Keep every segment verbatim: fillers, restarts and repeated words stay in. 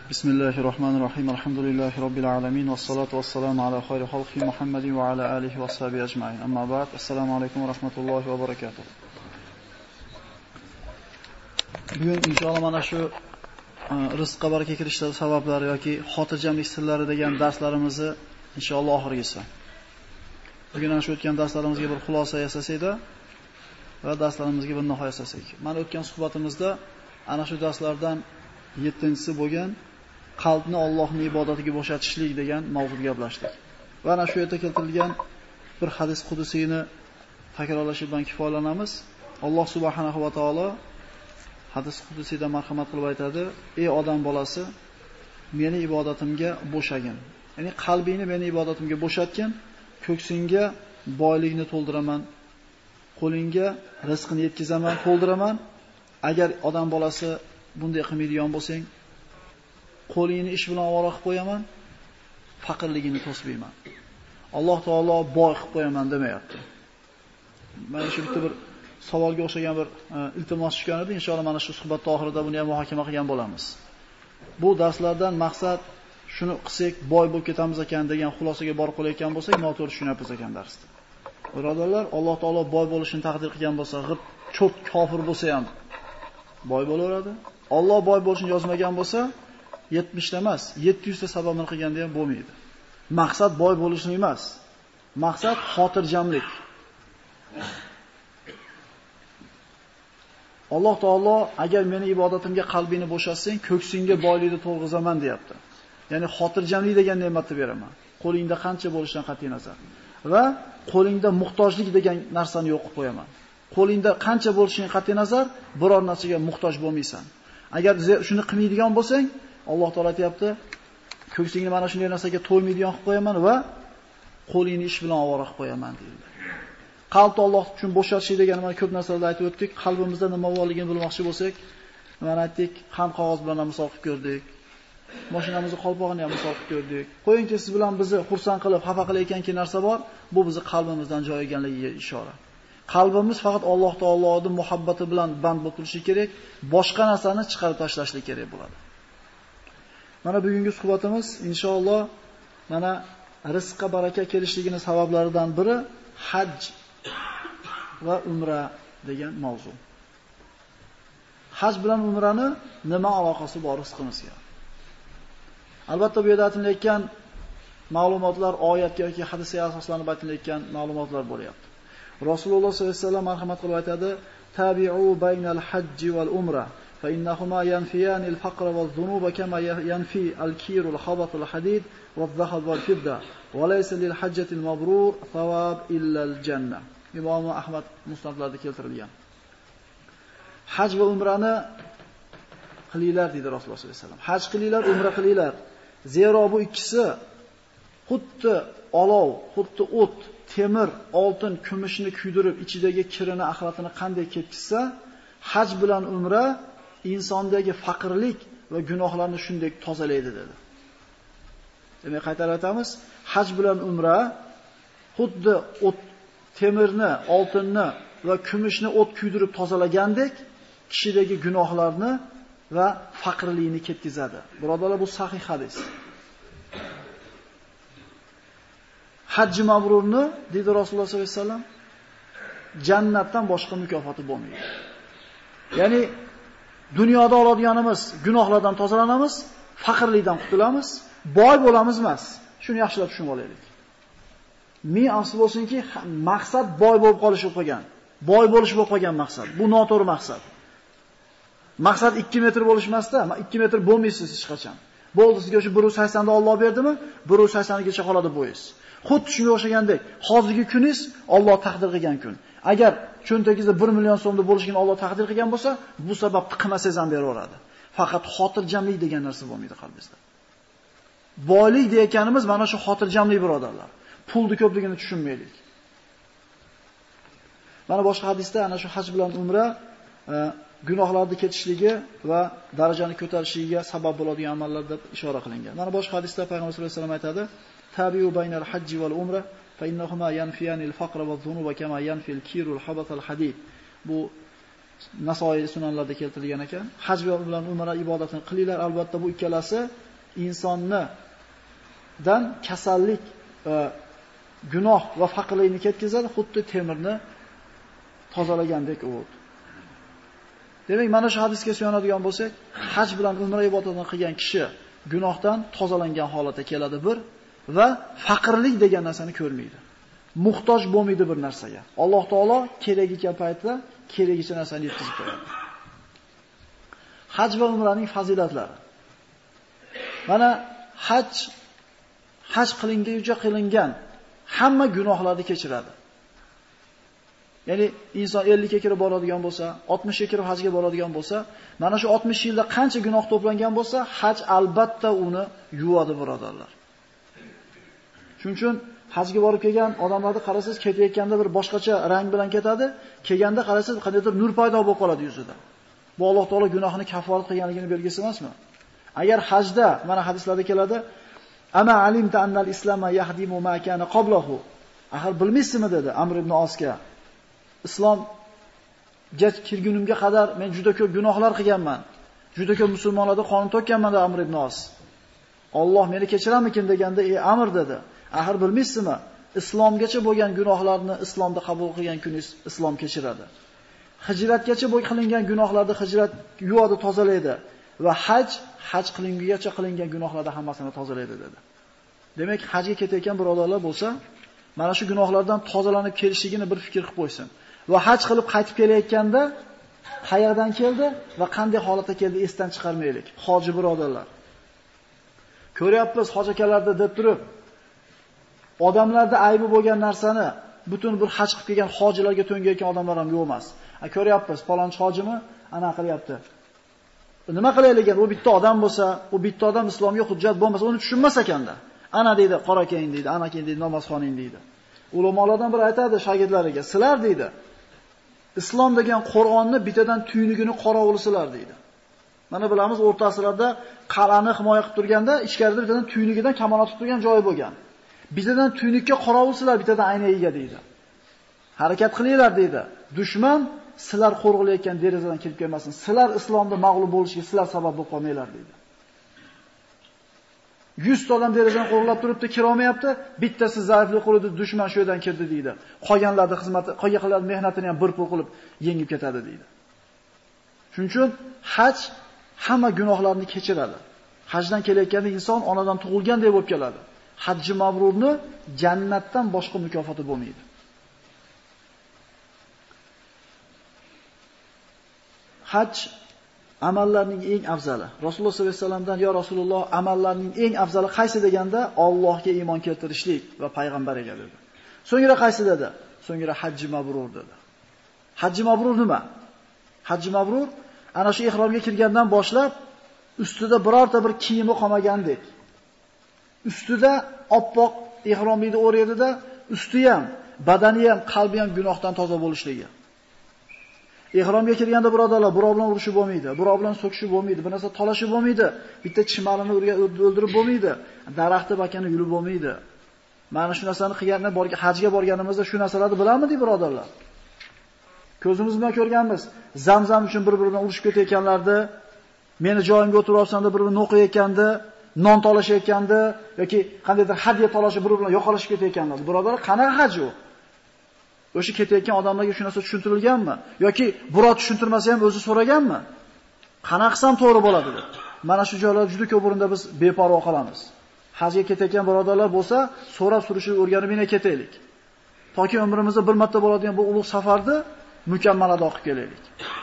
Bismillahirrahmanirrahim. Alhamdulillahi robbil alamin vassalatu vassalamu ala xayri xalqi Muhammadin va ala alihi va sahbihi ajma'in. Amma ba'd. Assalomu alaykum va rahmatullohi va barakatuh. Bugun inshaalloh mana shu rizqqa baraka kirishlar sabablari yoki xotirjamlik sirlari degan darslarimizni inshaalloh oxirgisi. Bugun ana shu o'tgan darslarimizga bir xulosa yasasakda va darslarimizga bir nihoya yasasak. Mana o'tgan suhbatimizda ana shu darslardan yettinchisi bo'lgan qalbni Allohning ibodatiga bo'shatishlik degan mavzuga gaplashdik. Va ana shu yerda keltirilgan bir hadis qudusiyni takrorlash bilan kifoyalanamiz. Alloh subhanahu va taolo hadis qudusiyda marhamat qilib aytadi: "Ey odam bolasi, meni ibodatimga bo'shagin." Ya'ni qalbingni meni ibodatimga bo'shatgin, ko'ksingga boylikni to'ldiraman, qo'lingga rizqni yetkazaman, to'ldiraman. Agar odam bolasi bunday qilmaydigan bo'lsang, qo'lingni ish bilan ovora qilib qo'yaman, faqirligini to'smayman. Alloh taolo boy qilib qo'yaman demayapti. Mana shu bitta bir savolga o'xshagan bir iltimos tushgan edi. Inshaalloh mana shu suhbat oxirida buni ham muhokama qilgan bo'lamiz. Bu darslardan maqsad shuni qilsak boy bo'lib ketamiz ekan degan xulosaga borib qolayotgan bo'lsak, noto'g'ri tushunyapmiz ekan darsda. Birodarlar, Alloh taolo boy bo'lishini taqdir qilgan bo'lsa, g'ib cho't kofir bo'lsa ham boy bo'laveradi. Alloh boy bo'lishini yozmagan bo'lsa, yetmish ta emas, yetti yuz ta sababini qilganda ham bo'lmaydi. Maqsad boy bo'lishni emas. Maqsad xotirjamlik. Alloh taolo agar meni ibodatimga qalbini bo'shatsang, ko'ksingga boylikni to'lg'izaman deyapti. Ya'ni xotirjamlik degan ne'matni beraman. Qo'lingda qancha bo'lishidan qat'iy nazar. Va qo'lingda muhtojlik degan narsani yo'q qilib qo'yaman. Qo'lingda qancha bo'lishidan qat'iy nazar, biror narsaga muhtoj bo'lmaysan. Agar shuni qilmaydigan bo'lsang, Alloh taolo aytayapti, ko'ksingni mana shunday narsaga to'ymaydigan qilib qo'yaman va qo'lingni ish bilan ovora qilib qo'yaman deydi. Qalbni Alloh uchun bo'shatish degani mana ko'p narsalarda aytib o'tdik. Qalbimizda nima borligini bilmoqchi bo'lsak, mana aytdik, ham qog'oz bilan ham misol qilib ko'rdik. Mashinamizni qolpog'ini ham misol qilib ko'rdik. Qo'yingchi siz bilan bizni xursand qilib, xafa qilayotgan narsa bor, bu bizni qalbimizdan joy olganligiga ishora. Qalbimiz faqat Alloh taoloning muhabbati bilan band bo'lib turishi kerak, boshqa narsani chiqarib tashlashlik kerak bo'ladi. Mana bugungi suhbatimiz inshaalloh mana rizqqa baraka kelishligining sabablaridan biri haj va umra degan mavzu. Haj bilan umrani nima aloqasi bor rizqimizga? Albatta bu yerda aytilayotgan ma'lumotlar oyatga yoki hadisga asoslanib aytilayotgan ma'lumotlar bo'lyapti. Rasululloh sollallohu alayhi vasallam marhamat qilib aytadi: "Tabi'u baynal hajji wal umra, fa innahuma yanfiyani al-faqra waz-zunuba kama yanfi al-kiru al-khabat al-hadid waz-zahab wal-fidda, wa laysa lil-hajjati al-mabrur thawab illa al-jannah." Imom Ahmad musnadlarida keltirilgan. Haj va umrani qilinglar dedi Rasululloh sollallohu alayhi vasallam. Haj qilinglar, umra qilinglar. Zero bu ikkisi xuddi olov, xuddi o't, temir, oltin, kumushni kuydirib, ichidagi kirini, axlatini qanday ketkizsa, haj bilan umra insondagi faqirlik va gunohlarni shunday tozalaydi dedi. Demak, qaytarib aytamiz, haj bilan umra xuddi o't, temirni, oltinni va kumushni o't kuydirib tozalagandek kishidagi gunohlarni va faqirlikni ketkizadi. Birodarlar, bu sahih hadis. Hajji mabrurni dedi Rasululloh sollallohu alayhi vasallam, jannatdan boshqa mukofoti bo'lmaydi. Ya'ni dunyoda oladiganimiz gunohlardan tozalanamiz, faqirlikdan qutulamiz, boy bo'lamiz emas. Shuni yaxshilab tushunib olaylik. Ming afsus bo'lsinki, maqsad boy bo'lib qolish bo'lib qolgan. Boy bo'lish bo'lib qolgan maqsad. Bu noto'g'ri maqsad. Maqsad ikki metr bo'lish emasda, ikki metr bo'lmaysiz hech qachon. Bo'ldi, sizga o'sha bir yuz sakson da Alloh berdimi? bir yuz sakson gacha qoladi bo'yingiz. Xuddi shunga o'xshagandek, hozirgi kuningiz Alloh taqdir qilgan kun. Agar cho'ntagingizda bir million so'mda bo'lishini Alloh taqdir qilgan bo'lsa, bu sababni qilmasangiz ham beraveradi. Faqat xotirjamlik degan narsa bo'lmaydi qalbingizda. Boylik deyotganimiz mana shu xotirjamlik, birodarlar. Pulni ko'pligini tushunmaylik. Mana boshqa hadisda ana shu haj bilan umra gunohlarni ketishligi va darajani ko'tarishiga sabab bo'ladigan amallarga ishora qilingan. Mana boshqa hadisda Payg'ambar sollallohu alayhi vasallam aytadi: "Tabi'u baynal hajji wal umra, fa innahuma yanfiyani al-faqra waz-zunuba kama yanfi al-kiru al-habat al-hadid." Bu Nasoiy sunanlarda keltirilgan ekan. Haj bilan umra ibodatini qilinglar. Albatta bu ikkalasi insonni dan kasallik, gunoh va faqirlikni ketkazadi, xuddi temirni tozalagandek u. Demak, mana shu hadisga suyanadigan bo'lsak, haj bilan umra ibodatini qilgan kishi gunohdan tozalangan holatda keladi bir va faqirlik degan narsani ko'rmaydi. Muhtoj bo'lmaydi bir narsaga. Alloh taolo kerak ekan paytda keragicha narsani yetkazib qo'yadi. Haj va umraning fazilatlari. Mana haj haj qilinguncha qilingan hamma gunohlarni kechiradi. Ya'ni inson ellik ga kirib boradigan bo'lsa, oltmish ga kirib hajga boradigan bo'lsa, mana shu oltmish yilda qancha gunoh to'plangan bo'lsa, haj albatta uni yuvadi, birodarlar. Shuning uchun hajga borib kelgan odamlarni qarasiz, ketayotganda bir boshqacha rang bilan ketadi, kelganda qarasiz qandaydir nur paydo bo'lib qoladi yuzida. Bu Alloh taolo gunohini kaforat qilganligini belgisi emasmi? Agar hajda, mana hadislarda keladi, "Ama alimta annal islama yahdimu ma kana qablahu." Axir bilmaysizmi dedi Amr ibn Osga. Islomga kirgunimga qadar men juda ko'p gunohlar qilganman. Juda ko'p musulmonlarga qonun to'kkanman dedi Amr ibn Os. Alloh meni kechiramikin deganda, "Ey Amr" dedi. Axir bilmaysizmi? Islomgacha bo'lgan gunohlarni islomda qabul qilgan kuningiz islom kechiradi. Hijratgacha bo'lgan qilingan gunohlarni hijrat yuvadi, tozalaydi va haj haj qilingungacha qilingan gunohlarni hammasini tozalaydi dedi. Demak, hajga ketayotgan birodarlar bo'lsa, mana shu gunohlardan tozalanib kelishligini bir fikr qilib qo'ysin. Va haj qilib qaytib kelayotganda qayerdan keldi va qanday holatda keldi esdan chiqarmaylik. Hoji birodarlar. Ko'ryapmiz hoji akalarda deb turib, odamlarda aybi bo'lgan narsani butun bir haj qilib kelgan hojilarga to'ngayotgan odamlar ham yo'q emas. A ko'ryapmiz, falonchi hojimi ana qilyapti. Nima qilaylik ekan? U bitta odam bo'lsa, u bitta odam islomga hujjat bo'lmasa, uni tushunmas ekanda. Ana deydi, qora keyin deydi, ana keyin deydi, namozxoning deydi. Ulamolardan biri aytadi shogirdlariga, "Sizlar deydi, islom degan Qur'onni bittadan tuynugini qorovulsizlar" deydi. Mana bilamiz, o'rta asrlarda qal'ani himoya qilib turganda, ichkarida bittadan tuynugidan kamonat tutib turgan joyi bo'lgan. Bittadan tuynukka qorovulsizlar, bittadan aynagiga deydi. Harakat qilinglar deydi. Dushman sizlar qo'rg'ilayotgan derazadan kirib kelmasin. Sizlar islomda mag'lub bo'lishiga sizlar sabab bo'lib qolmanglar deydi. yuz ta odam derazadan qo'rg'ilab turibdi, kira olmayapti. Bittasi zaiflik qildi, dushman shu yerdan kirdi deydi. Qolganlarning xizmati, qolganlarning mehnatini ham bir pul qilib yengib ketadi deydi. Shuning uchun haj hamma gunohlarni kechiradi. Hajdan kelayotganda inson onadan tug'ilgandek bo'lib keladi. Hajji mabrurni jannatdan boshqa mukofoti bo'lmaydi. Haj amallarning eng afzali. Rasululloh sollallohu alayhi vasallamdan "Yo Rasululloh, amallarning eng afzali qaysi?" deganda, Allohga iymon keltirishlik va payg'ambariga dedi. So'ngra qaysi dedi? So'ngra hajji mabrur dedi. Hajji mabrur nima? Hajji mabrur ana shu ihromga kirgandan boshlab ustida birorta bir kiyimi qolmagandek. Ustida oppoq ihromlikni o'raydi-da, usti ham, badani ham, qalbi ham gunohdan toza bo'lishligi. Ihromga kirganda birodarlar, birov bilan urushib bo'lmaydi, birov bilan so'kishib bo'lmaydi, bir narsa talashib bo'lmaydi, bitta chimalini o'ldirib bo'lmaydi, daraxtni bakani yulib bo'lmaydi. Mana shu narsani qilganlar borga hajga borganimizda shu narsalarni bilamizmi birodarlar? Ko'zimiz bilan ko'rganmiz. Zamzam uchun bir-biri bilan urushib ketayotganlarni, meni joyimga o'tiribsan deb bir-birini o'qiyotgandi, non talashayotgandi yoki qandaydir hadya talashib bir-biri bilan yo'qolishib ketayotganlar. Birodarlar, qanaqa haj u? O'sha ketayotgan odamlarga shu narsa tushuntirilganmi? Yoki birov tushuntirmasa ham o'zi so'raganmi? Qanaqasam to'g'ri bo'ladi deb. Mana shu joylarda juda ko'p o'rinda biz beparvo qolamiz. Hajga ketayotgan birodarlar bo'lsa, so'rab surishib o'rganib yana ketaylik. Toki umrimizda bir marta bo'ladigan bu ulug' safarni mukammal ado qilib kelaylik.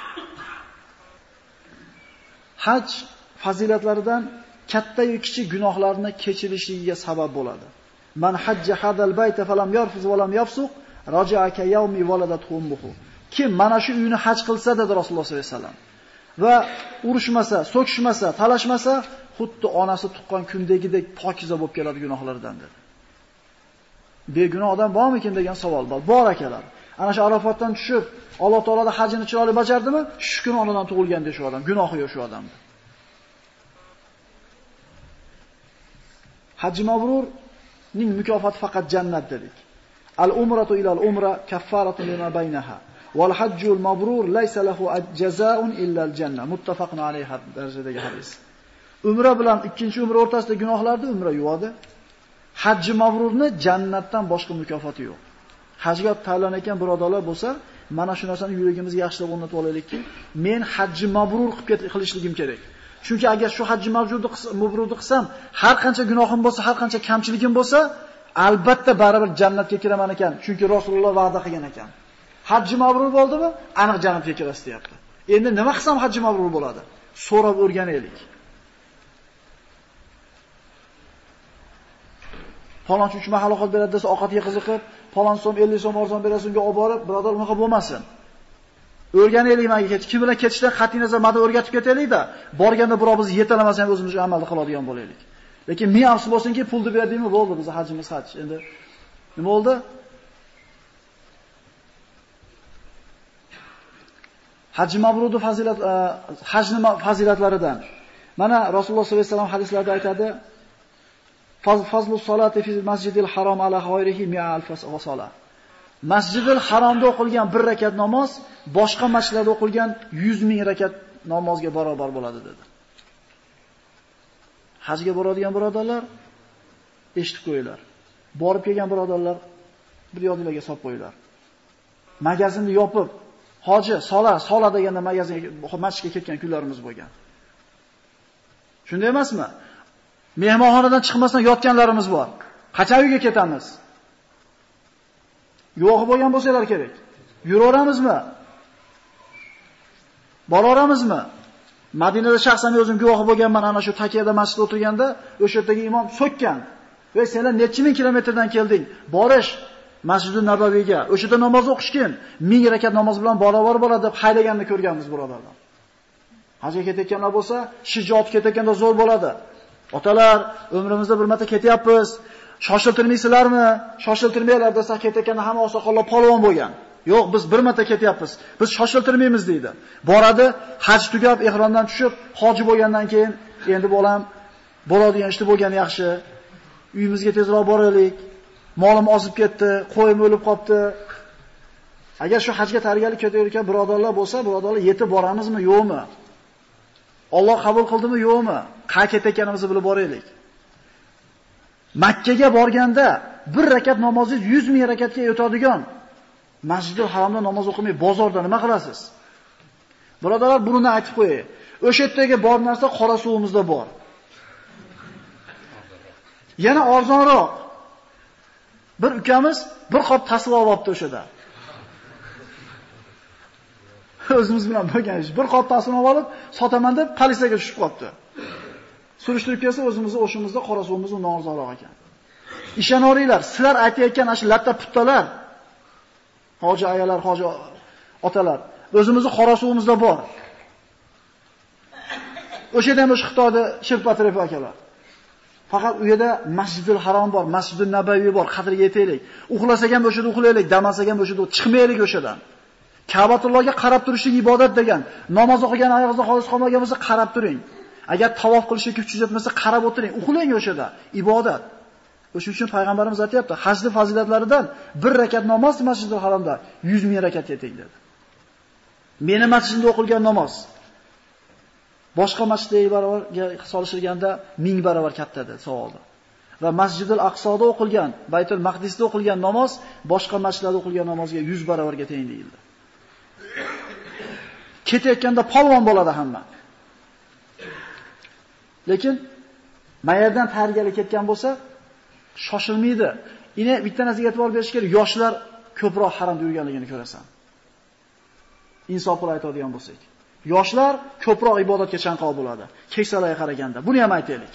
Haj fazilatlaridan katta yoki kichik gunohlarni kechirishligiga sabab bo'ladi. Man hajja hadal bayta falam yarfuz va lam yafsuq raja'a ka yawmi waladat ummuhu. Kim mana shu uyni haj qilsa dedi Rasululloh sollallohu alayhi vasallam va urushmasa, so'kishmasa, talashmasa, xuddi onasi tuqqan kundagidek pokiza bo'lib keladi gunohlardan dedi. Begunoh odam bormikin degan savol bor. Bor akalar. Ana shu Arafotdan tushib, Alloh taoloning hajini chiroyli bajardimi? Shu kun onadan tug'ilganda shu odam, gunohi yo'q shu odamda. Haj mabrurning mukofoti faqat jannat dedik. Al-umratu ila al-umra kaffaratun lima baynaha. Wal hajjul mabrur laysa lahu jazaa'un illa al-janna. Muttafaqun alayhi darajadagi hadis. Umra bilan ikkinchi umra o'rtasida gunohlarni umra yuvadi. Hajji mabrurni jannatdan boshqa mukofoti yo'q. Hajga tayyorlanayotgan birodarlar bo'lsa, mana shu narsani yuragimizga yaxshilab o'rnatib olaylikki, men hajji mabrur qilib qilishligim kerak. Chunki agar shu hajji mabrurni mabrurni qilsam, har qancha gunohim bo'lsa, har qancha kamchiligim bo'lsa, albatta baribir jannatga kiraman ekan. Chunki Rasululloh va'da qilgan ekan. Hajji mabrur bo'ldimi? Aniq jannatga kirasiz deyapti. Endi nima qilsam hajji mabrur bo'ladi? So'rab o'rganaylik. Falonchi uch mahal ovqat beradi desa, ovqatga qiziqib, falon so'm ellik so'm arzon berasiz, unga olib borib, birodar, unaqa bo'lmasin. O'rganaylik menga ketib, kim bilan ketishdan qat'iy nazar ma'da o'rgatib ketaylik-da, borganda birov bizni yetalamasa ham o'zimiz amalda qiladigan bo'laylik. Lekin men afsus bo'lsinki, pulni berdingmi, bo'ldi, biz hajimiz haj. Endi nima bo'ldi? Haj mabrurning fazilat hajning fazilatlaridan. Mana Rasululloh sollallohu alayhi vasallam hadislarda aytadi: Fazlu solati fi masjidil harom ala g'ayrihi mi'a alf sola. Masjidil haromda o'qilgan bir rakat namoz boshqa masjidlarda o'qilgan yuz ming rakat namozga barobar bo'ladi dedi. Hajga boradigan birodarlar eshitib qo'yinglar. Borib kelgan birodarlar bir yodingizga solib qo'yinglar. Magazinni yopib, hoji sola, sola deganda magazinga, masjidga ketgan kunlarimiz bo'lgan. Shunday emasmi? Mehmonxonadan chiqmasdan yotganlarimiz bor. Qachon uyga ketamiz? Yo'q bo'lgan bo'lsalar kerak. Yuraveramizmi? Boraveramizmi? Madinada shaxsan o'zim guvohi bo'lganman, ana shu Takiyada masjidda o'tirganda, o'sha yerdagi imom so'kkan. "Ey, senlar necha ming kilometrdan kelding? Borish Masjidun Nabaviyga. O'sha yerda namoz o'qishkin. ming rakat namoz bilan barobar bo'ladi" deb haylaganini ko'rganmiz birodarlar. Hajga ketayotganlar bo'lsa, shijoat ketayotganda zo'r bo'ladi. Otalar, umrimizda bir marta ketyapmiz. Shoshiltirmaysizlarmi? Shoshiltirmaylar desa ketayotganda hamma oqsoqollar polvon bo'lgan. Yo'q, biz bir marta ketyapmiz. Biz shoshiltirmaymiz deydi. Boradi, haj tugab, ehrondan tushib, hoji bo'lgandan keyin endi bolam bo'ladigan ishni bo'lgani yaxshi. Uyimizga tezroq boraylik. Molim ozib ketdi, qo'yim o'lib qopti. Agar shu hajga tayyorgarlik ketayotgan birodarlar bo'lsa, birodarlar yetib boramizmi, yo'qmi? Alloh qabul qildimi, yo'qmi? Qayerga ketayotganimizni bilib boraylik. Makkaga borganda bir rakat namozni yuz ming rakatga o'tadigan Masjidul Haromda namoz o'qimay bozorda nima qilasiz? Birodarlar, buni aytib qo'yay. O'sha yerdagi bor narsa qora suvimizda bor. Yana arzonroq. Bir ukamiz bir qop tasvir olibdi o'shada. O'zimiz bilan bo'lgan ish. Bir qop tasvir olib, sotaman deb politsiyaga tushib qopti. Surishtirib kelsa, o'zimizning o'shimizda qora suvimiz undan arzonroq ekan. Ishonaveringlar, sizlar aytayotgan ash latta puttalar, hoji ayalar, hoji otalar, o'zimizning qora suvimizda bor. O'sha yerda ham o'sha Xitoyda shirpatirib akalar. Faqat u yerda Masjidul Harom bor, Masjidun Nabaviy bor, qadriga yetaylik. Uxlasak ham o'sha yerda uxlaylik, damasak ham o'sha yerda chiqmaylik o'shadan. Ka'batullohga qarab turishlik ibodat degan. Namoz o'qigan oyog'ingizda xolis qolmagan bo'lsa qarab turing. Agar tavof qilishga kuch yetmasa qarab o'tiring, uxlang o'shada. Ibodat. O'sha uchun payg'ambarimiz aytayapti, hajni fazilatlaridan bir rakat namoz Masjidul Haromda yuz ming rakat yeting dedi. Meni masjidimda o'qilgan namoz boshqa masjidlarga barobarga solishtirganda ming barobar katta dedi savolda. Va Masjidul Aqsoda o'qilgan, Baytul Maqdisda o'qilgan namoz boshqa masjidlarda o'qilgan namozga yuz barobarga teng deyildi. Ketayotganda polvon bo'ladi hamma. Lekin mayerdan tayyorgarlik ketgan bo'lsa, shoshilmaydi. Ine bitta narsaga e'tibor berish kerak, yoshlar ko'proq haromda yurganligini ko'rasan. Insof bilan aytadigan bo'lsak, yoshlar ko'proq ibodatga chanqoq bo'ladi, keksalarga qaraganda. Buni ham aytaylik.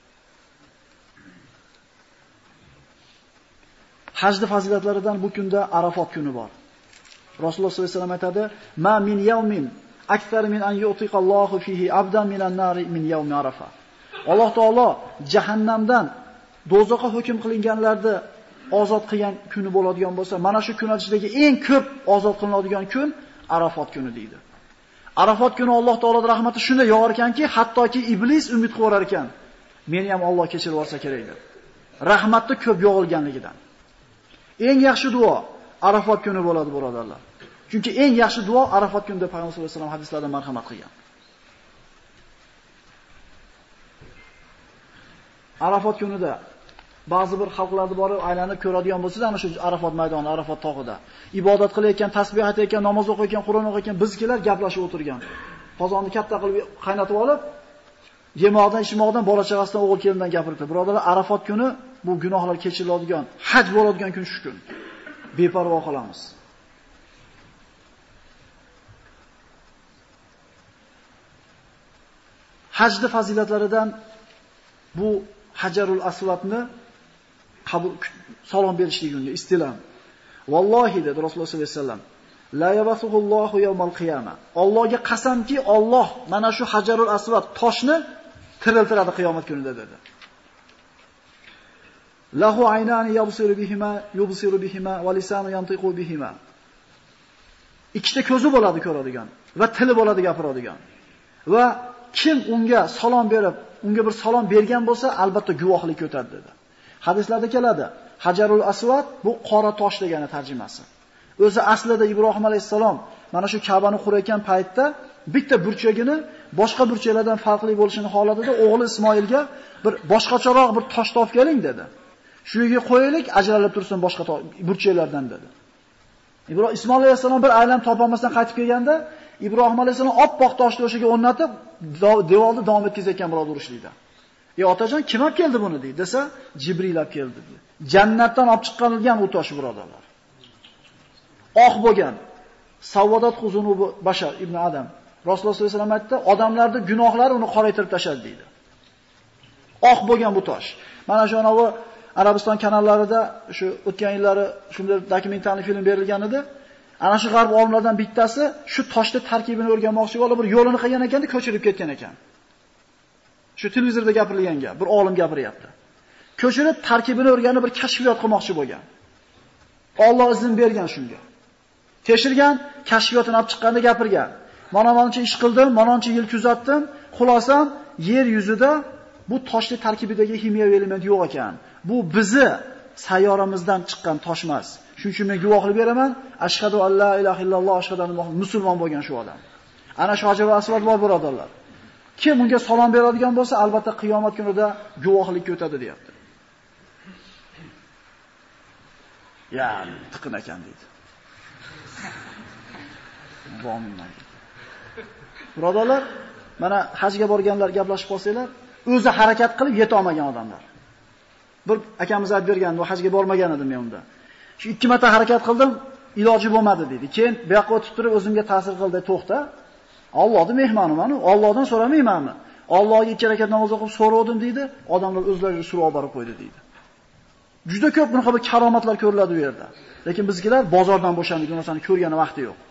Hajning fazilatlaridan bu kunda Arafot kuni bor. Rasululloh sollallohu alayhi vasallam aytadi: "Ma min yawmin akthar min an yu'tiqallohu fihi abdan minan nari min yawmi Arafa." Alloh taolo jahannamdan dozoqqa hukm qilinganlarni ozod qilgan kuni bo'ladigan bo'lsa, mana shu kun ichidagi eng ko'p ozod qilinadigan kun Arafot kuni deydi. Arafot kuni Alloh taoloning rahmati shunday yog'ar ekanki, hattoki iblis umid qilar ekan, meni ham Alloh kechirib olsa kerak deb. Rahmatni ko'p yog'ilganligidan. Eng yaxshi duo Arafot kuni bo'ladi, birodarlar. Chunki eng yaxshi duo Arafat kunida Payg'ambar sollallohu alayhi vasallam hadislarda marhamat qilgan. Arafat kunida ba'zi bir xalqlarda borib aylanib ko'radigan bo'lsa, ana shu Arafat maydoni, Arafat tog'ida ibodat qilayotgan, tasbih aytayotgan, namoz o'qiyotgan, Qur'on o'qiyotgan bizkilar gaplashib o'tirgan. Qozonni katta qilib qaynatib olib, yemoqdan, ichmoqdan, bola chaqasidan, o'g'il kelindan gapirdi. Birodarlar, Arafat kuni bu gunohlar kechiriladigan, haj bo'ladigan kun shu kun. Beparvo qolamiz. Hajda fazilatlaridan bu Hajarul Aswadni qabul salom berishlik unga istilam. Vallohi dedi Rasululloh sollallohu alayhi vasallam, la yabasuhullohu yawmal qiyamah. Allohga qasamki, Alloh mana shu Hajarul Aswad toshni tiriltiradi qiyomat kunida dedi. Lahu aynani yabsiru bihima, yubsiru bihima va lisanu yantiqu bihima. Ikkita ko'zi bo'ladi ko'radigan va tili bo'ladi gapiradigan. Va kim unga salom berib, unga bir salom bergan bo'lsa, albatta guvohlik o'tadi dedi. Hadislarda keladi. Hajarul Aswad bu qora tosh degani tarjimasi. O'zi aslida Ibrohim alayhisalom mana shu Ka'bani qurayotgan paytda bitta burchagini boshqa burchaklardan farqli bo'lishini xohladida o'g'li Ismoilga bir boshqacharoq bir tosh topib keling dedi. Shu yerga qo'yaylik, ajralib tursin boshqa burchaklardan dedi. Ibrohim Ismoil alayhisalom bir aylanib topolmasdan qaytib kelganda, Ibrohim alayhisalom oppoq toshni o'shaga o'rnatib, devorni davom etkazayotgan biroz urishlikda. "Ey otajon, kim olib keldi buni?" deydi. Desa, Jibril olib keldi dedi. Jannatdan olib chiqqanilgan u tosh birodarlar. Oq bo'lgan. Savodat xuzunubi bashar ibn Adam. Rasululloh sollallohu alayhi vasallam aytdi, odamlarning gunohlari uni qoraytirib tashadi deydi. Oq bo'lgan bu tosh. Mana shu anavi Arabiston kanallarida shu o'tgan yillari shunday dokumentarli film berilgan edi. Ana shu g'arb olimlardan bittasi shu toshning tarkibini o'rganmoqchi bo'lib bir yo'lini qilgan ekan, ko'chirib ketgan ekan. Shu televizorda gapirilgan gap, bir olim gapiryapti. Ko'chirib tarkibini o'rganib bir kashfiyot qilmoqchi bo'lgan. Alloh izn bergan shunga. Tekshirgan, kashfiyotini olib chiqqanda gapirgan. Mana mencha ish qildim, mencha yil kuzatdim, xulosam yer yuzida bu toshning tarkibidagi kimyoviy element yo'q ekan. Bu bizi sayyoramizdan chiqqan tosh emas. Shuning uchun men guvohlik beraman, ashhadu an la ilaha illalloh, ashhadu anna muhammad musulmon bo'lgan shu odam. Ana shu Hajarul Aswad bor birodarlar. Kim unga salom beradigan bo'lsa, albatta qiyomat kunida guvohlikka o'tadi, deyapti. Ya, tiqin ekan deydi. Bo'lmayman. Birodarlar, mana hajga borganlar gaplashib qolsanglar, o'zi harakat qilib yeta olmagan odamlar. Bir akamiz aytib bergan, bu hajga bormagan edim men unda. Shu ikki marta harakat qildim, iloji bo'lmadi dedi. Keyin bu yoqqa o'tib turib o'zimga ta'sir qildi, to'xta. Allohning mehmoniman-ku, Allohdan so'ramaymanmi? Allohga ikki rakat namoz o'qib so'radim deydi, odamlar o'zlari suruv olib borib qo'ydi deydi. Juda ko'p bunaqa bir karomatlar ko'riladi bu yerda. Lekin bizgilar bozordan bo'shandik, bu narsani ko'rgani vaqti yo'q.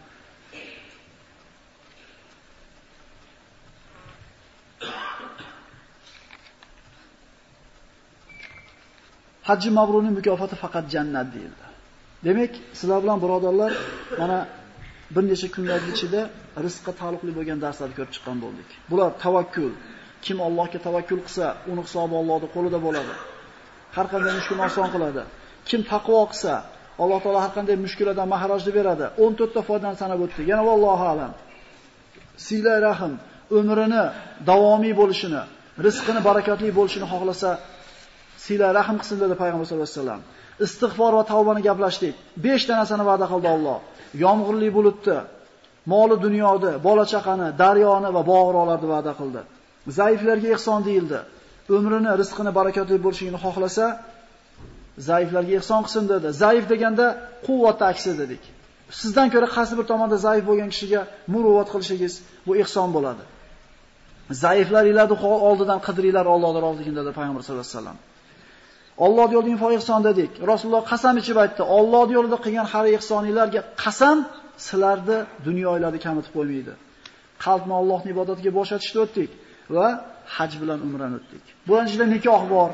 Hajji mabrurning mukofoti faqat jannat deyildi. Demak, sizlar bilan birodarlar, mana bir necha kunlar ichida rizqqa taalluqli bo'lgan darslarni ko'rib chiqqan bo'ldik. Bular tavakkul. Kim Allohga tavakkul qilsa, uni hisobi Allohning qo'lida bo'ladi. Har qanday mushkulni oson qiladi. Kim taqvo qilsa, Alloh taolo har qanday mushkullardan mahrajni beradi. o'n to'rt ta foydani sanab o'tdi. Yana vallohu alam. Sila rahim umrini davomiy bo'lishini, rizqini barakatli bo'lishini xohlasa, sila rahim qilsin dedi payg'ambar sollallohu alayhi vasallam. Istig'for va tavbani gaplashdik. besh ta narsani va'da qildi Alloh. Yomg'irli bulutni, moli dunyoni, bola chaqani, daryoni va bog'roqlarni va'da qildi. Zaiflarga ihson deyildi. Umrini, rizqini barakatli bo'lishini xohlasa, zaiflarga ihson qilsin dedi. Zaif deganda quvvatni aksi dedik. Sizdan ko'ra qaysi bir tomonda zaif bo'lgan kishiga muruvvat qilishingiz bu ihson bo'ladi. Zaiflar iladi oldidan qidiringlar Allohning roziligida dedi payg'ambar sollallohu alayhi vasallam. Alloh yo'lida info ihson dedik. Rasululloh qasam ichib aytdi. Alloh yo'lida qilgan har ihsoninglarga qasam sizlarni dunyolarni kamitib qo'ymaydi. Qalbni Allohning ibodatiga bo'shatishni o'tdik va haj bilan umrani o'tdik. Bular ichida nikoh bor.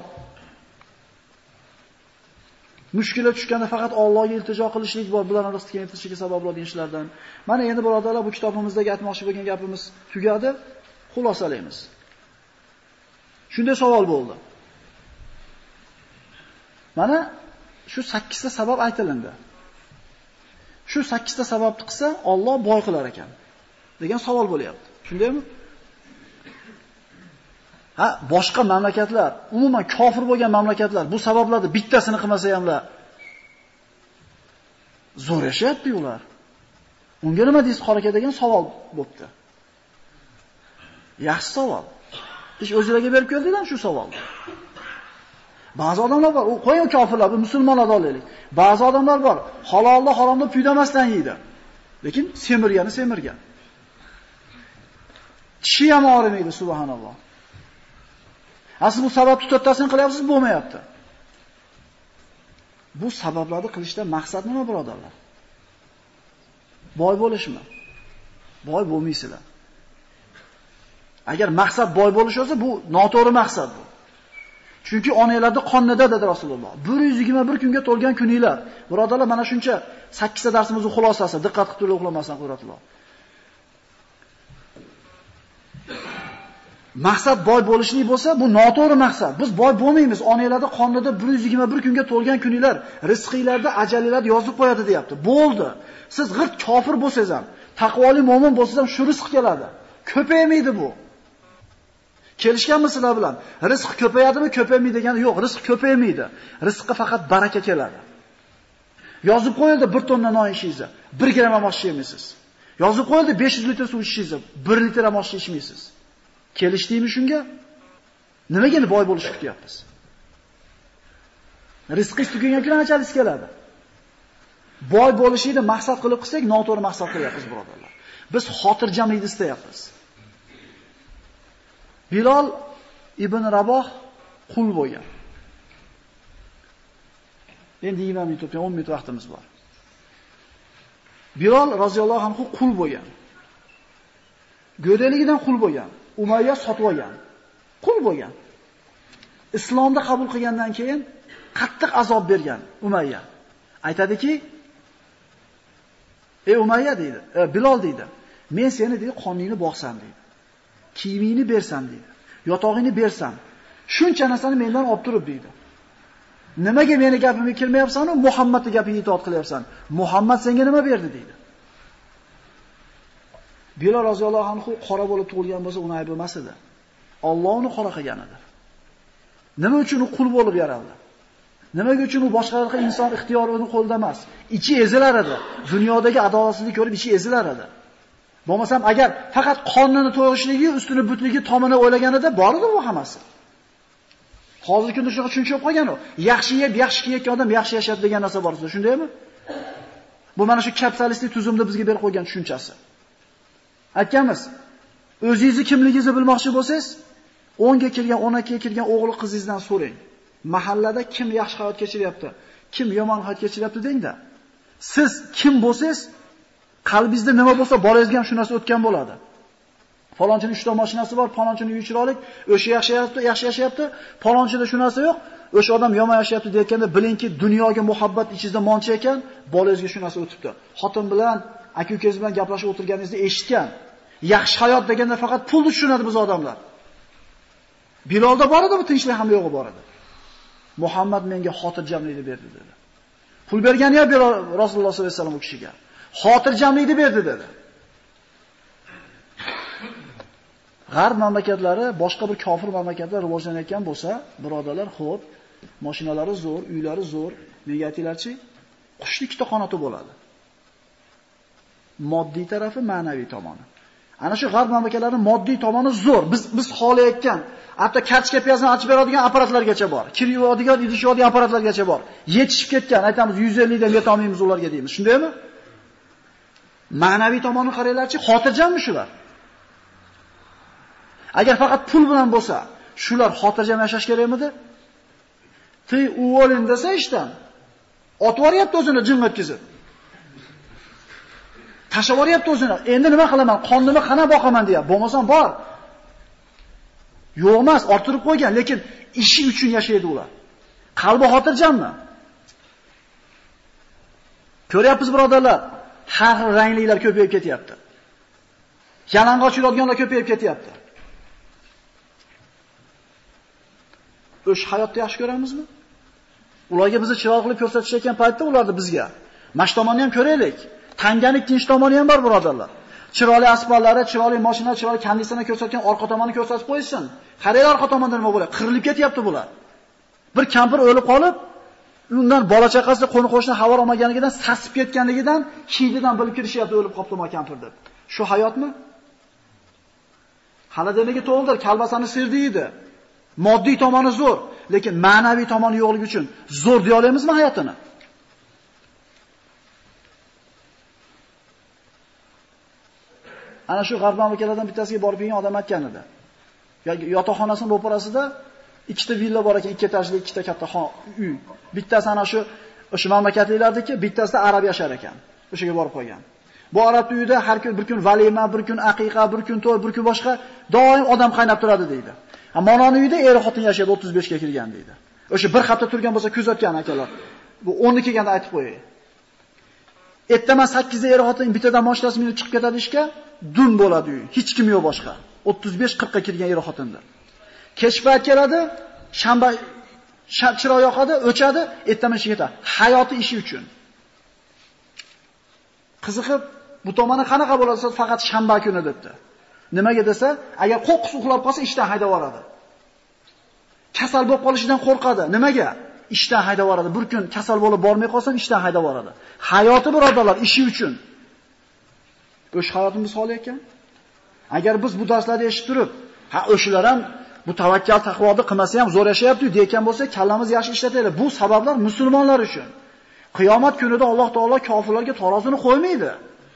Mushkula tushganda faqat Allohga iltijo qilishlik bor. Bularning rizqiga yetishiga sabab bo'ladigan ishlardan. Mana endi birodarlar, bu kitobimizdagi aytmoqchi bo'lgan gapimiz tugadi. Xulosalaymiz. Shunday savol bo'ldi. Mana shu sakkiz ta sabab aytilindi. shu sakkiz ta sababni qilsa, Alloh boy qilar ekan degan savol bo'lyapti. Shundaymi? Ha, boshqa mamlakatlar, umuman kofir bo'lgan mamlakatlar bu sabablarni bittasini qilmasa hamlar zo'r yashayapti ular. Unga nima deysiz qor aka degan savol bo'pti. Yaxshi savol. Ish o'zlariga berib keldinglar shu savolni. Ba'zi odamlar bor, u qo'ying kofirlar, bu musulmonlar olaylik. Ba'zi odamlar bor, halolni haromni puydamasdan yeydi. Lekin semirgani semirgan. Tishi ham og'rimaydi, subhanalloh. Asli bu sababni to'rttasini qilyapsiz, bo'lmayapti. Bu sabablarni qilishdan maqsad nima, birodarlar? Boy bo'lishmi? Boy bo'lmaysizlar. Agar maqsad boy bo'lish bo'lsa, bu noto'g'ri maqsad bu. Chunki onanglarda qonida dedi Rasululloh. bir yuz yigirma bir kunga to'lgan kuninglar. Birodarlar, mana shuncha sakkiz ta darsimizning xulosasi. Diqqat qilib turib uxlamasdan qo'yratlar. Maqsad boy bo'lishlik bo'lsa, bu noto'g'ri maqsad. Biz boy bo'lmaymiz. Onanglarda qonida bir yuz yigirma bir kunga to'lgan kuninglar, rizqinglarda ajalinglar yozib qo'yadi, deyapti. Bo'ldi. Siz g'irt kofir bo'lsangiz ham, taqvoli mo'min bo'lsangiz ham shu rizq keladi. Ko'paymaydi bu. Kelishganmi sizlar bilan? Rizq ko'payadimi, ko'paymaydi degani yo'q. Rizq ko'paymaydi. Rizqqa faqat baraka keladi. Yozib qo'yildi bir tonna non yeysiz, bir gram ham osh yemaysiz. Yozib qo'yildi besh yuz litr suv ichishingiz, bir litr ham osh ichmaysiz. Kelishdingmi shunga? Nimaga boy bo'lishni kutyapmiz? Rizqingiz tugagan kun achalingiz keladi. Boy bo'lishni maqsad qilib qilsak, noto'g'ri maqsad qilyapmiz, birodarlar. Biz xotirjamlikni istayapmiz. Bilol ibn Raboh qul bo'lgan. Endi yigirma minut o'tgan, o'n minut vaqtimiz bor. Bilol roziyallohu anhu qul bo'lgan. Go'daligidan qul bo'lgan. Umayya sotib olgan. Qul bo'lgan. Islomni qabul qilgandan keyin qattiq azob bergan Umayya. Aytadiki, "Ey Umayya," deydi, e, Bilol deydi, "Men seni deydi qoningni boqsam deydi. Kiyimingni bersam deydi. Yotog'ingni bersam, shuncha narsani mendan olib turib deydi. Nimaga meni gapimga kirmayapsan-u, Muhammadning gapiga itoat qilyapsan? Muhammad senga nima berdi?" deydi. Bilol roziyallohu anhu qora bo'lib tug'ilgan bo'lsa, uni aybi emas edi. Alloh uni qora qilgan edi. Nima uchun u qul bo'lib yaraldi? Nima uchun u boshqalarga inson ixtiyori o'zining qo'lida emas? Ichi ezilar edi. Dunyodagi adolatsizlik ko'rib ichi ezilar edi. Bo'lmasam agar faqat qonini to'g'rishligi, ustini butligi tomini o'ylaganida bor edi bu hammasi. Hozirgi kunda shunaqa tushuncha qolgan u. Yaxshi yeb, yaxshi kiyayotgan odam yaxshi yashaydi degan narsa bor sizda, shundaymi? Bu mana shu kapitalistik tuzumda bizga berib qo'ygan tushunchasi. Aytganmiz, o'zingizni kimligingizni bilmoqchi bo'lsangiz, o'n ga kirgan, o'n ikki ga kirgan o'g'il qizingizdan so'rang. Mahallada kim yaxshi hayot kechiryapti, kim yomon hayot kechiryapti deng-da. Siz kim bo'lsangiz, qalbingizda nima bo'lsa, bolangizga ham shu narsa o'tgan bo'ladi. Falonchining uchta mashinasi bor, falonchining uyi chiroyli, o'sha yaxshi yashayapti, yaxshi yashayapti, falonchida shu narsa yo'q, o'sha odam yomon yashayapti deyotganda bilingki, dunyoga muhabbat ichingizda moncha ekan, bolangizga shu narsa o'tibdi. Xotin bilan, aka-ukangiz bilan gaplashib o'tirganingizni eshitgan. Yaxshi hayot deganda faqat pulni tushunadi biz odamlar. Bilolda bor edi, bu tinchlik ham yo'g'i bor edi. Muhammad menga xotirjamlikni berdi dedi. Pul bergani yo'q Bilol Rasululloh sollallohu alayhi vasallam u kishiga. Xotirjamlikni berdi dedi. G'arb mamlakatlari, boshqa bir kofir mamlakatlar rivojlanayotgan bo'lsa, birodarlar, xo'p, mashinalari zo'r, uylari zo'r, menga aytinglarchi, qushning ikkita qanoti bo'ladi. Moddiy tarafi, ma'naviy tomoni. Ana shu g'arb mamlakatlarining moddiy tomoni zo'r. Biz biz xohlayotgan, hatto kartoshka piyozini ochib beradigan apparatlargacha bor. Kir yuvadigan, idish yuvadigan apparatlargacha bor. Yetishib ketgan, aytamiz yuz ellik dan yeta olmaymiz ularga deymiz. Shundaymi? Ma'naviy tomonini qaranglarchi, xotirjammi shular? Agar faqat pul bilan bo'lsa, shular xotirjam yashash kerakmidi? Tey uvolin desa ishdan. Otib yuryapti o'zini jin o'tkazib. Tashlab yuryapti o'zini. Endi nima qilaman? Qonnimni qana boqaman deyapti. Bo'lmasam bor. Yo'q emas, orttirib qo'ygan, lekin ishi uchun yashaydi ular. Qalbi xotirjammi? Ko'ryapmiz birodarlar, har xil rangliklar ko'payib ketyapti. Yalang'och yuradiganlar ko'payib ketyapti. O'sha hayotni yaxshi ko'ramizmi? Ularga bizni chiroq qilib ko'rsatishayotgan paytda ularni bizga. Mashtomonni ham ko'raylik. Tanganing ikkinchi tomoni ham bor, birodarlar. Chiroyli asboblari, chiroyli mashina, chiroyli konditsioner ko'rsatgan orqa tomonni ko'rsatib qo'ysin. Qaranglar orqa tomonda nima bo'ladi? Qirilib ketyapti bular. Bir kampir o'lib qolib, undan bola chaqasi qo'ni qo'shni xabar olmaganidan, sasib ketganligidan, hididan bilib kirishyapti, o'lib qopti ma kampir deb. Shu hayotmi? Hali demaga to'g'ridir, kalbasani sirdi edi. Moddiy tomoni zo'r, lekin ma'naviy tomoni yo'qligi uchun zo'r deya olamizmi hayotini? Ana shu g'arb mamlakatlardan bittasiga borib kelgan odam aytgan edi. Yotoqxonasining ro'parasida ikkita villa bor ekan, ikki etajli, ikkita katta uy. Bittasi ana shu o'sha mamlakatliklardagi, bittasida arab yashar ekan. O'shaga borib qo'ygan. Bu arab uyida har kun bir kun valima, bir kun aqiqa, bir kun to'y, bir kun boshqa doim odam qaynab turadi deydi. Amonani uyida er xotin yashaydi, o'ttiz beshga kirgan deydi. O'sha bir hafta turgan bo'lsa kuzatgan akalar. Bu o'n kelganda aytib qo'yay. Ertaman sakkizda er xotin bittadan mashinasi minib chiqib ketadi ishga, dum bo'ladi uy. Hech kim yo'q boshqa. o'ttiz besh qirqqa kirgan er xotindir. Kech payt keladi, shanba chiroq yoqadi, o'chadi, ertaman ishga ketadi. Hayoti ishi uchun. Qiziqib, bu tomoni qanaqa bo'lsa faqat shanba kuni debdi. Nimaga desa, agar qo'qqis uxlab qolsa ishdan haydab yuboradi. Kasal bo'lib qolishidan qo'rqadi. Nimaga? Ishdan haydab yuboradi. Bir kun kasal bo'lib bormay qolsam ishdan haydab yuboradi. Hayoti birodarlar ishi uchun. O'sha hayotimiz holi ekan. Agar biz bu darslarni eshitib turib, ha o'shalar ham bu tavakkal taqvoni qilmasa ham zo'r yashayapti deyotgan bo'lsa, kallamiz yaxshi ishlataylik. Bu sabablar musulmonlar uchun. Qiyomat kunida Alloh taolo kofirlarga tarozini qo'ymaydi.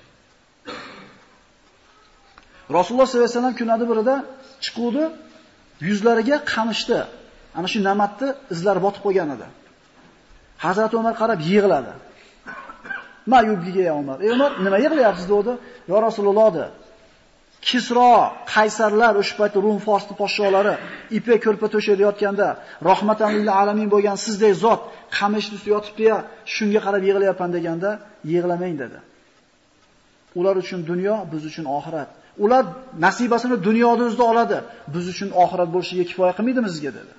Rasululloh sollallohu alayhi vasallam kunlarda birida chiquvdi, yuzlariga qamishdi. Ana shu namatni izlari botib qo'ygan edi. Hazrat Umar qarab yig'ladi. "Ma yubgiga ya Umar? Ey Umar, nima yig'layapsiz?" dedi. "Ya Rasululloh" dedi. Kisro, qaysarlar o'sha paytda Rum Forsni podsholari ipak ko'rpa to'shada yotganda, rahmatan lil alamin bo'lgan sizdek zot qamishni ustida yotibdi-ya, shunga qarab yig'layapman deganda, yig'lamang dedi. Ular uchun dunyo, biz uchun oxirat. Ular nasibasini dunyoda o'zida oladi. Biz uchun oxirat bo'lishiga kifoya qilmaydimi sizga dedi.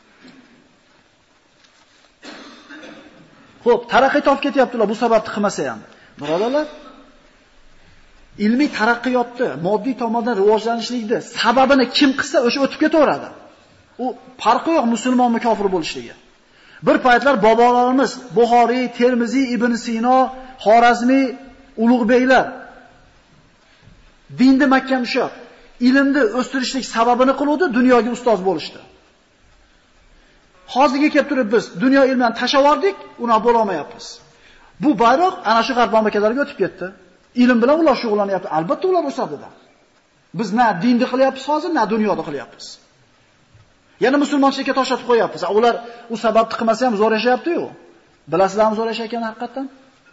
Xo'p, taraqqiy topib ketyaptilar bu sababni qilmasa ham. Birodarlar, ilmiy taraqqiyotni, moddiy tomondan rivojlanishlikni sababini kim qilsa, o'sha o'tib ketaveradi. U farqi yo'q musulmonmi, kofir bo'lishligi. Bir paytlar bobolarimiz Buxoriy, Termiziy, Ibn Sino, Xorazmiy, Ulug'beylar dinni mahkam ushlab, ilmni o'stirishlik sababini qiluvdi, dunyoga ustoz bo'lishdi. Hozirga kelib turib biz dunyo ilmidan tashavordik, uni bo'la olmayapmiz. Bu bayroq ana shu g'arb mamlakatlariga o'tib ketdi. Ilm bilan ular shug'ullanyapti. Albatta ular o'sadi-da. Biz na dinni qilyapmiz hozir, na dunyoda qilyapmiz. Yana musulmonchilikka toshlatib qo'yapmiz. Ular u sababni qilmasa ham zo'r yashayapti-yu. Bilasizlarmi zo'r yashayotganini haqiqatan?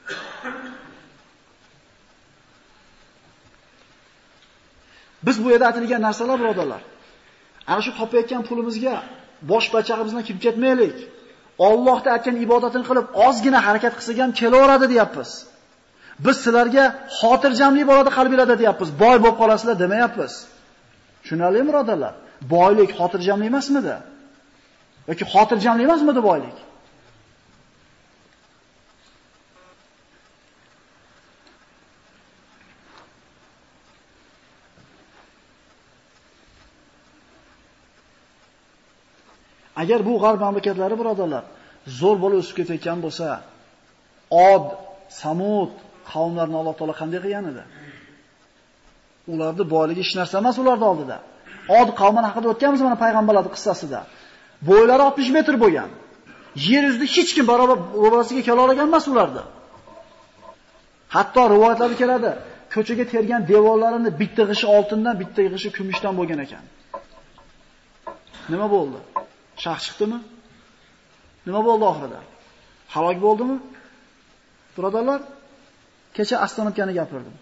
Biz bu yerda aytilgan narsalar birodarlar. Ana shu topayotgan pulimizga bosh bachag'imizdan kirib ketmaylik. Allohga aytgan ibodatini qilib, ozgina harakat qilsak ham kelaveradi deyapmiz. Biz sizlarga xotirjamlik bo'ladi qalbingizda deyapmiz. Boy bo'lib qolasizlar demayapmiz. Tushunarlimi birodarlar? Boylik xotirjamlik emasmidi? Yoki xotirjamlik emasmidi boylik? Agar bu g'arb mamlakatlari birodarlar zo'r bo'lib o'sib ketayotgan bo'lsa, Od, Samud qavmlarini Alloh taolo qanday qilgan edi? Ularning boyligi hech narsa emas ularning oldida. Od qavmini haqida o'tganmiz mana payg'ambarlarning qissasida. Bo'ylari oltmish metr bo'lgan. Yer yuzida hech kim barobar ro'barasiga kela olgan emas ularni. Hatto rivoyatlarda keladi, ko'chaga tergan devorlarini bitta g'ishi oltindan, bitta g'ishi kumushdan bo'lgan ekan. Nima bo'ldi? Shaq chiqdimi? Nima bo'ldi oxirida? Halok bo'ldimi? Birodarlar, kecha Astanovkani gapirdim.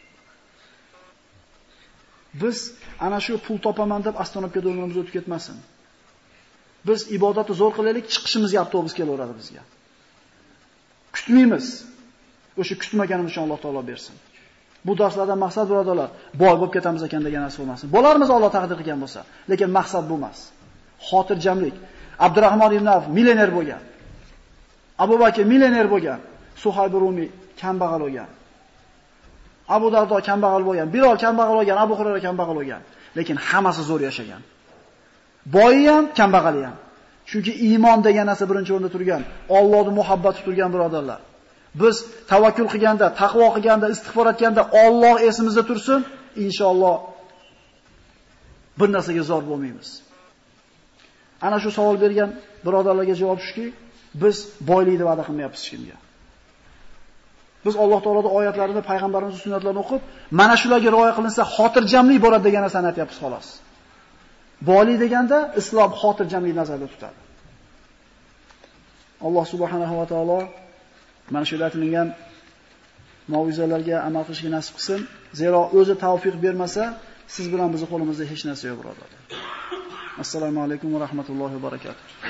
Biz ana shu pul topaman deb Astanovkada umrimiz o'tib ketmasin. Biz ibodatni zo'r qilaylik, chiqishimizga avtobus kelaveradi bizga. Kutmaymiz. O'sha kutmaganimiz uchun Alloh taolo bersin. Bu darslardan maqsad birodarlar, boy bo'lib ketamiz ekan degan narsa bo'lmasin. Bo'larmiz Alloh taqdir qilgan bo'lsa, lekin maqsad bu emas. Xotirjamlik. Abdurahmon ibn Avf millioner bo'lgan. Abu Bakr millioner bo'lgan. Suhayb Rumi kambag'al bo'lgan. Abu Dardo kambag'al bo'lgan, Bilol kambag'al bo'lgan, Abu Hurayra kambag'al bo'lgan, lekin hammasi zo'r yashagan. Boyi ham, kambag'ali ham. Chunki iymon degan narsa birinchi o'rinda turgan, Allohning muhabbati turgan birodarlar. Biz tavakkul qilganda, taqvo qilganda, istig'for etganda Alloh esimizda tursin, inshaalloh bir narsaga zor bo'lmaymiz. Ana shu savol bergan birodarlarga javob shuki, biz boylikni va'da qilmayapmiz hech kimga. Biz Alloh taoloning oyatlarini, payg'ambarimizning sunnatlarini o'qib, mana shularga rioya qilinsa xotirjamlik bo'ladi degan narsani aytyapmiz xolos. Boylik deganda islom xotirjamlik nazarda tutadi. Alloh subhanahu va taolo mana shu aytilgan mav'izalarga amal qilishga nasib qilsin. Zero o'zi tavfiq bermasa, siz bilan bizning qo'limizda hech narsa yo'q, birodarlar. Assalomu alaykum va rahmatullohi va barakatuh.